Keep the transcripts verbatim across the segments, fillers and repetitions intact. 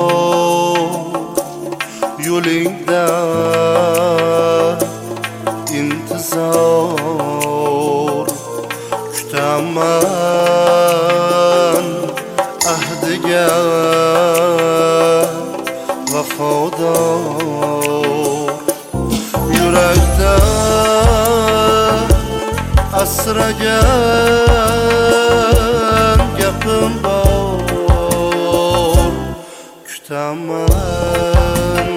yo'lingda intizor kutaman, ahdiga vafodor. Yurakda asragan gapim bor, kutaman,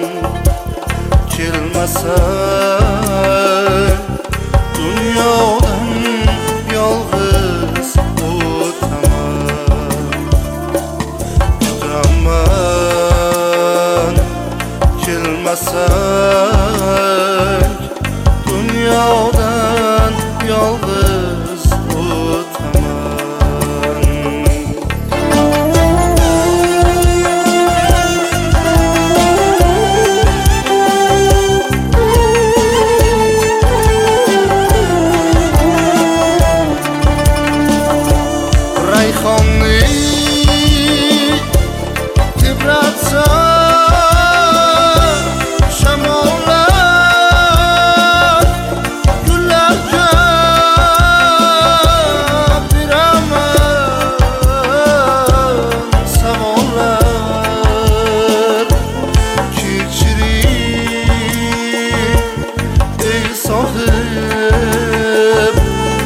kelmasang dunyodan yolg'iz o'taman. Kutaman, kelmasang dunyodan yolg'iz o'taman. Rayhonni tebratsa shamollar, gullarga beraman savollar. Kechiring ey sohib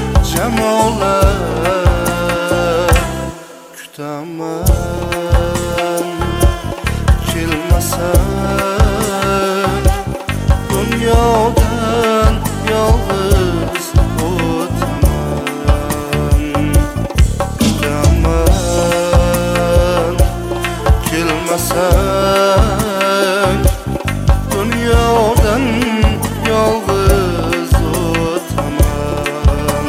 jamollar, kutaman, kelmasang dunyodan yolg'iz o'taman. Kutaman, kelmasang dunyodan yolg'iz o'taman.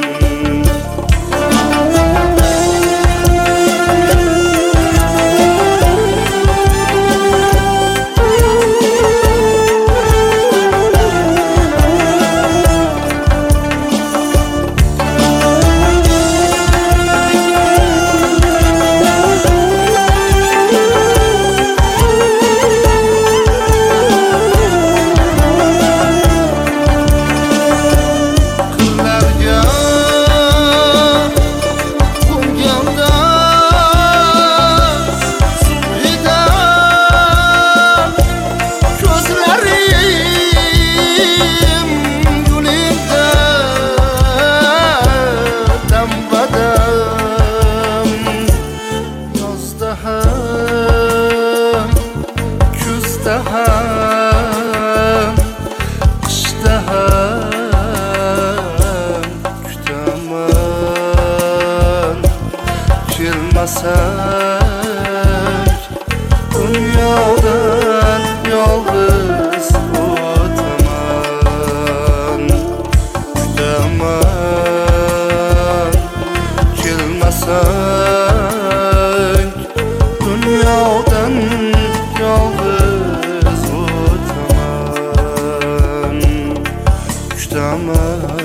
Kuzda ham, qishda ham kutaman, kelmasang dunyodan yolg'iz o'taman. Kutaman, kelmasang dunyodan yolg'iz o'taman. Kutaman.